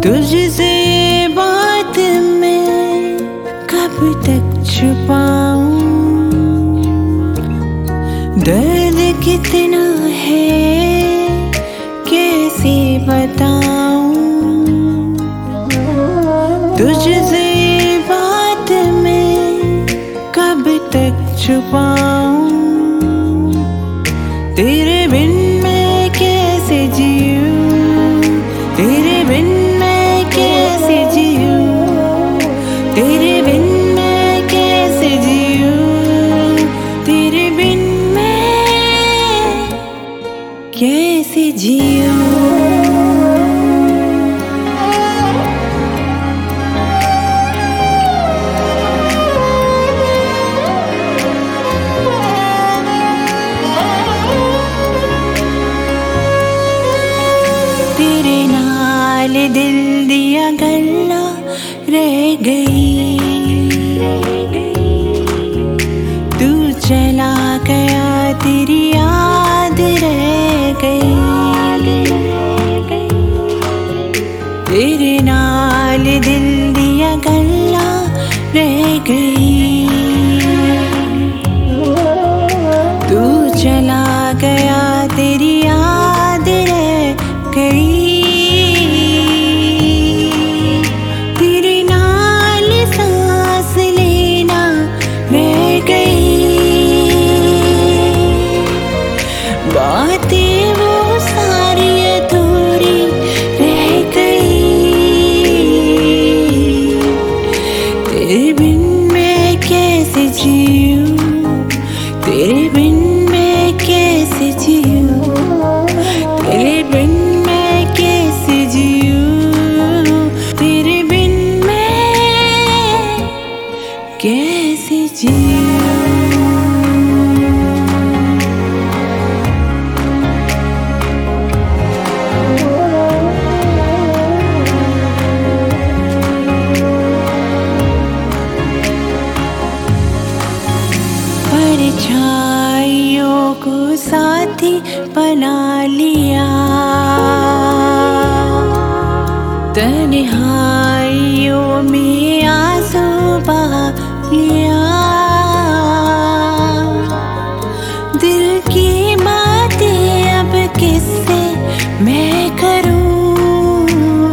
तुझसे ये बात मैं कब तक छुपाऊं, दर्द कितना है कैसे बताऊं। तुझसे ये बात मैं कब तक छुपाऊं, तेरे बिन मैं कैसे जीऊं, तेरे बिन मैं कैसे जीऊं, तेरे बिन मैं कैसे जीऊं, तेरे बिन मैं कैसे जीऊं। तेरे नाल दिल दिया गल्ला रह गई, तू चला गया तेरी याद रह गई। तेरे नाल दिल दिया गल्ला रह गई, तू चला गया तेरी याद रह गई। तेरे नाल सांस लेना रह गई, बातें वो सारी अधूरी रह गई। तेरे बिन मैं कैसे जीऊं, तेरे बिन मैं कैसे जीऊं, तेरे बिन मैं कैसे जीऊं, तेरे बिन मैं कैसे जीऊं। परछाइयों को साथी बना लिया, तन्हाइयों में आंसू बहा लिया। दिल की बातें अब किससे मैं करूं,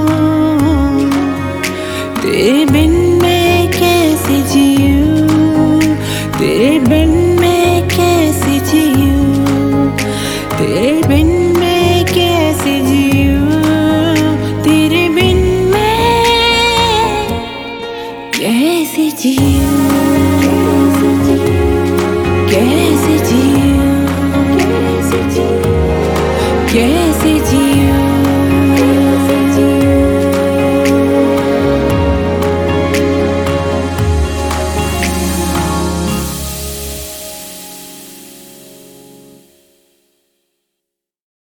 तेरे बिन मैं कैसे जीऊं, तेरे बिन मैं कैसे जीऊं, तेरे बिन मैं कैसे जीऊं, तेरे बिन मैं कैसे जीऊं, कैसे जीऊं, कैसे जीऊं, कैसे जीऊं।